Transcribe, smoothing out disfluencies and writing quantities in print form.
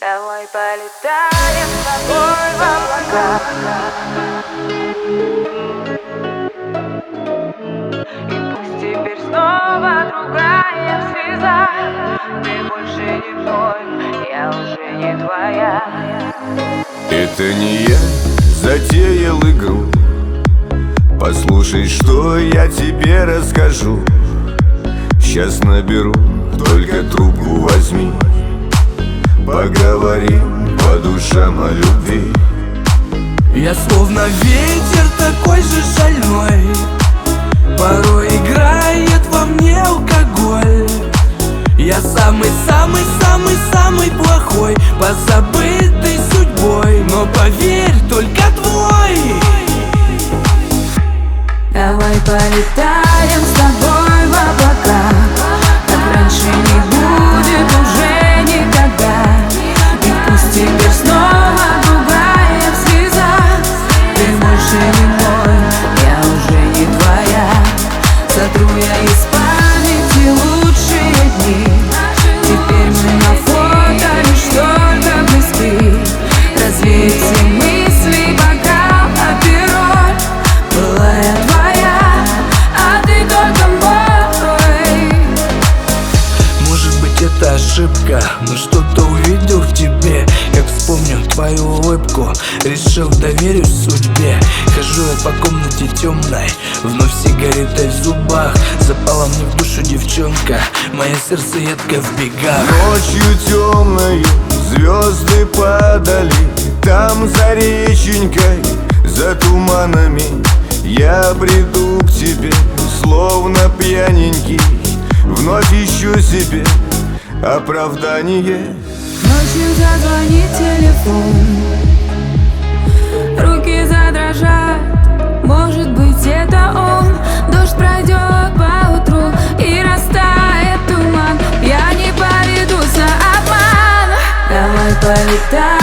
Давай полетаем с тобой в облака, и пусть теперь снова другая слеза. Ты больше не мой, я уже не твоя. Это не я затеял игру. Послушай, что я тебе расскажу. Сейчас наберу, только трубку возьми. Поговорим по душам о любви. Я словно ветер такой же шальной, порой играет во мне алкоголь. Я самый-самый-самый плохой, позабытый судьбой, но поверь, только твой. Давай полетаем с тобой в облака, как раньше не будет уже никогда. И пусть теперь снова другая слеза. Ты больше не мой, я уже не твоя. Сотру я из памяти лучшие дни. Теперь мы на фото лишь только близки. Развеять все мысли, бокал, а перо. Была я твоя, а ты только мой. Может быть, это ошибка, но что-то увидел в тебе. Как вспомню твою улыбку, решил доверюсь судьбе. Хожу я по комнате темной, вновь сигаретой в зубах. Запала мне в душу девчонка, мое сердце едко в бегах. Ночью темною звезды падали. Там за реченькой, за туманами я приду к тебе, словно пьяненький. Вновь ищу себе оправдание. Ночью зазвонит телефон, руки задрожат. Может быть, это он. Дождь пройдет по утру и растает туман. Я не поведусь на обман. Давай полетаем